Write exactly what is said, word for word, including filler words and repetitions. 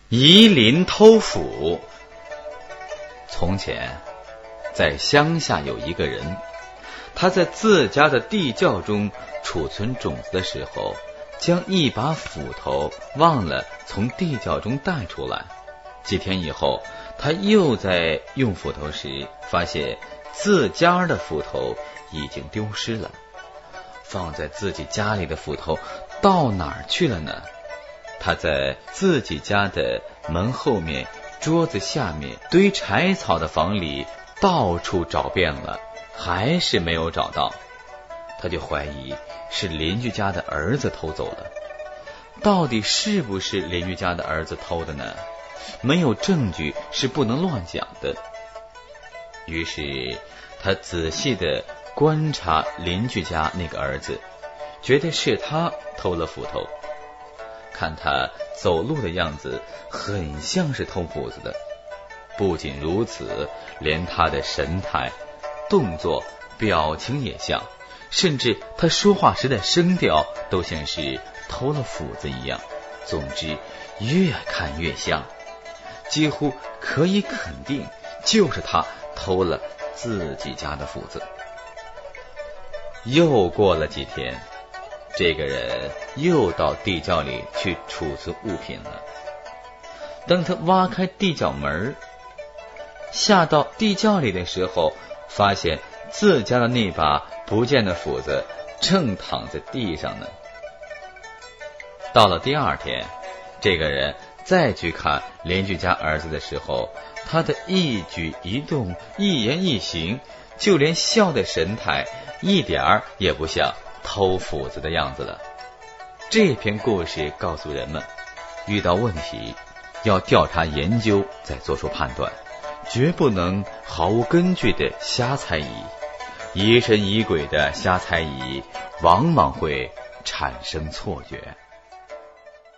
夷陵偷斧。从前，在乡下有一个人，他在自家的地窖中储存种子的时候，将一把斧头忘了从地窖中带出来。几天以后，他又在用斧头时，发现自家的斧头已经丢失了。放在自己家里的斧头到哪儿去了呢？他在自己家的门后面、桌子下面、堆柴草的房里到处找遍了，还是没有找到。他就怀疑是邻居家的儿子偷走了。到底是不是邻居家的儿子偷的呢？没有证据是不能乱讲的。于是他仔细地观察邻居家那个儿子，觉得是他偷了斧头。看他走路的样子，很像是偷斧子的。不仅如此，连他的神态、动作、表情也像，甚至他说话时的声调都像是偷了斧子一样。总之，越看越像，几乎可以肯定就是他偷了自己家的斧子。又过了几天，这个人又到地窖里去储存物品了。当他挖开地窖门，下到地窖里的时候，发现自家的那把不见的斧子正躺在地上呢。到了第二天，这个人再去看邻居家儿子的时候，他的一举一动、一言一行，就连笑的神态，一点儿也不像偷斧子的样子了。这篇故事告诉人们，遇到问题要调查研究再做出判断，绝不能毫无根据的瞎猜疑。疑神疑鬼的瞎猜疑，往往会产生错觉。